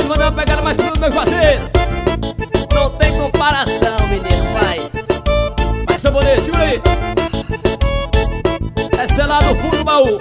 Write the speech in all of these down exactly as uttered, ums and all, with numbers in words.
Marquinhos mandando uma pegada mais segura do meu parceiro. Não tem comparação, menino, vai. Vai, saboreio, segura aí. Essa é lá do fundo do baú.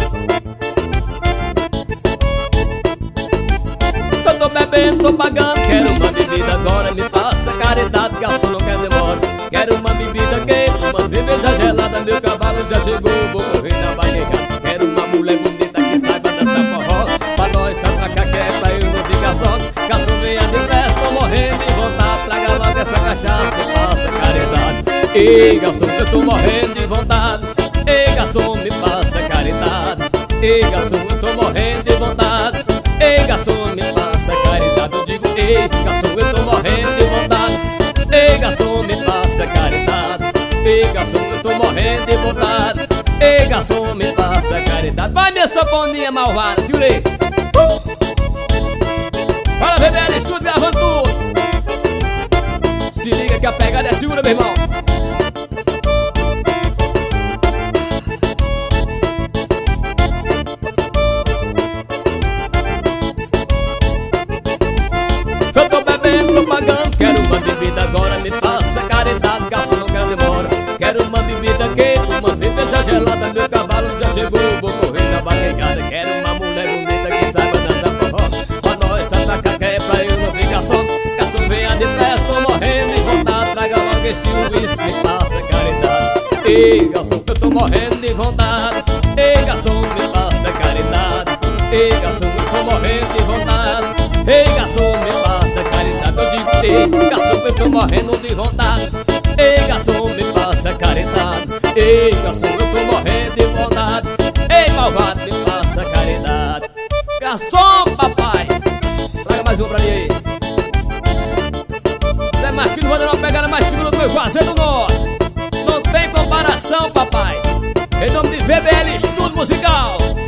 Eu tô bebendo, tô pagando. Quero uma bebida agora, me passa caridade. Garçom, não quer demora. Quero uma bebida quente, uma cerveja gelada. Meu cavalo já chegou, vou correr na barrigada. Quero uma mulher bonita que saiba dançar forró. Pra nós satracar que é pra eu não ficar só. Garçom, venha depressa, tô morrendo de vontade. Traga logo essa cachaça, me passa caridade. Ei, garçom, eu tô morrendo de vontade. Ei, garçom, me passa caridade. Ei, garçom, eu tô morrendo de vontade. Ei, garçom, me passa caridade. Eu digo, ei, garçom, eu tô morrendo de vontade. Ei, garçom, me passa caridade. Ei, garçom, eu tô morrendo de vontade. Ei, garçom, me passa caridade. Vai, minha saponinha malvada, segura aí. uh! Fala, V B L Estúdio gravando tudo. Se liga que a pegada é segura, meu irmão. Eu tô bebendo, tô pagando. Quero uma bebida agora, me passa caridade. Garçom, não quer demora. Quero uma bebida quente, uma cerveja gelada. Meu cavalo já chegou, vou correr na barrigada. Quero uma mulher bonita que saiba dançar forró. Pra nós satracar que é pra eu não ficar só. Garçom, venha depressa, tô morrendo de vontade. Traga logo esse uísque, me passa caridade. Ei, garçom, eu tô morrendo de vontade. Ei, garçom, me passa caridade. Ei, garçom, eu tô morrendo de vontade. Ei, garçom, me passa caridade. Eu digo, ei, garçom, eu tô morrendo de vontade. Ei, garçom, me passa caridade. Ei, garçom, eu tô morrendo de vontade. Ei, malvado, me passa caridade. Garçom, papai, traga mais um pra mim aí. Zé Marquinhos mandando uma pegada mais segura do meu Juazeiro do Norte. Não tem comparação, papai. Em nome de V B L Estúdio Musical.